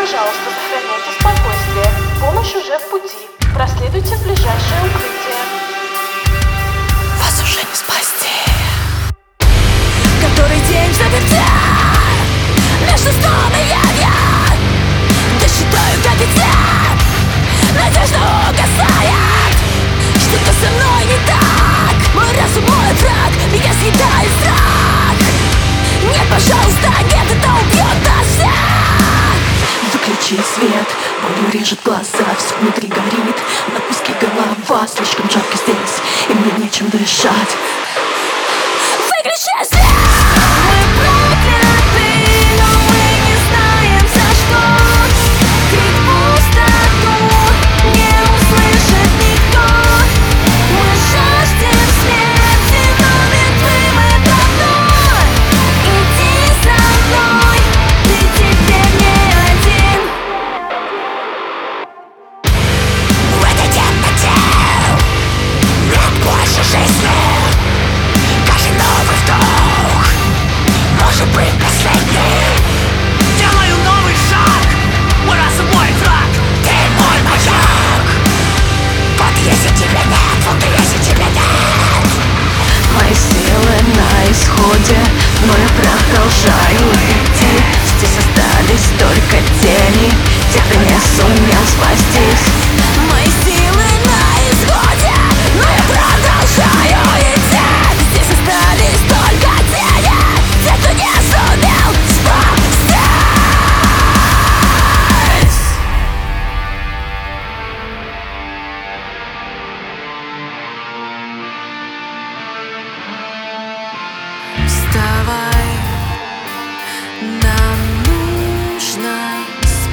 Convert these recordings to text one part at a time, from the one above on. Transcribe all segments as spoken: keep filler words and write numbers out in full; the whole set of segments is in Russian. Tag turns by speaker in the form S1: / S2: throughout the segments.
S1: Пожалуйста, сохраняйте спокойствие. Помощь уже в пути. Проследуйте в ближайшее укрытие.
S2: Вас уже не спасти. Который день в заперти между сном и явью. Досчитаю до пяти, надежда угасает. Что-то со мной не так. Мой разум, мой враг, меня съедает страх. Нет, пожалуйста, нет, это убьет нас всех.
S3: Выключи свет, болью режет глаза, все внутри горит, на куски голова. Слишком жарко здесь, и мне нечем дышать.
S2: Выключи свет! Мы прокляты, но мы не знаем за что. Крик пустоту не услышит никто. Мы жаждем смерти, но мертвы мы давно. Иди за мной, ты теперь не один. В этой темноте нет больше жизни. Каждый новый вдох может быть последним. Делаю новый шаг, мой разум, мой враг. Ты мой маяк. Вот если тебя нет, вот если тебя нет.
S3: Мои силы на исходе, но я продолжаю идти. Здесь остались только тени тех, кто не сумел спастись.
S2: Мои силы на исходе, но я продолжаю идти. Здесь остались только тени тех, кто не сумел спастись. Вставай, нам нужно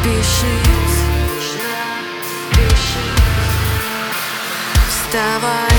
S2: спешить. Вставай.